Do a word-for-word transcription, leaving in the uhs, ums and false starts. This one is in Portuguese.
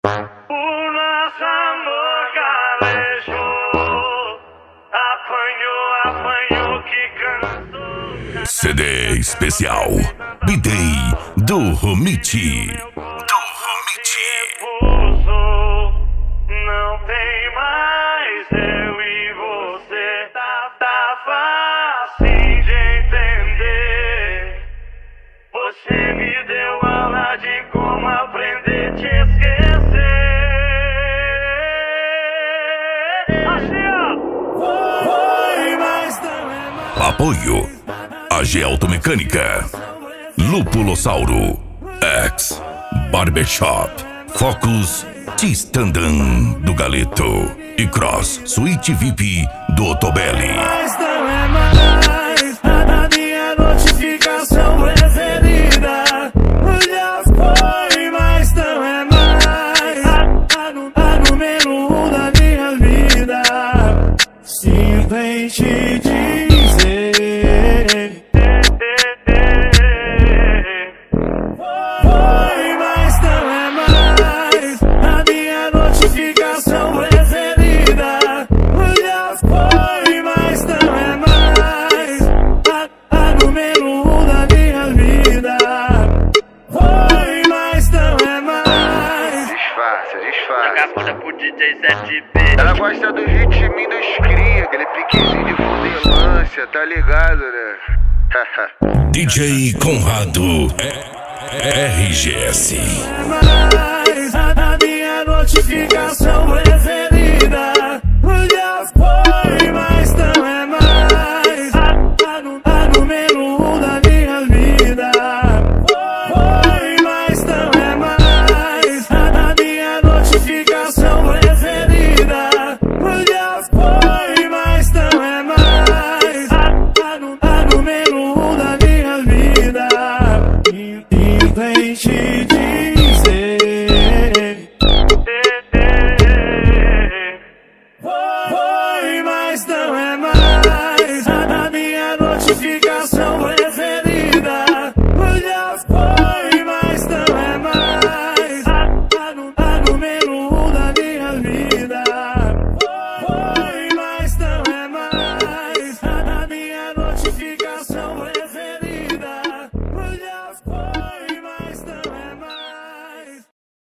O nosso amor calejou, apanhou, apanhou que cansou. C D especial B-Day do Romiti. Do Romiti. Não tem mais eu e você. Tá, tá fácil de entender. Você me deu aula de como aprender a te esquecer. Assim, ó. Foi, mas não é mais. Apoio A G Automecânica, Lupulossauro, X, Barbershop, Focus, Tistandan do Galeto e Cross Suite V I P do Otobelli. Mas não é mais a minha notificação preferida. Já foi, mas não é mais a, a, a número um da minha vida. Simplesmente dizer foi, mas não é mais a minha notificação preferida. Já foi, mas não é mais a, a número um da minha vida. Foi, mas não é mais. Disfarça, disfarça. Vagabunda pro D J sete B. Ela gosta do ritminho dos cria, aquele piquezinho de fundelância, tá ligado, né? D J Conrado R G S. Mais a minha notificação preferida. Já foi, mas não é mais a, a, a número um da minha vida. Foi, mas não é mais a, a minha notificação preferida. Já foi, mas não é mais a, a, a número um da minha vida. Simplesmente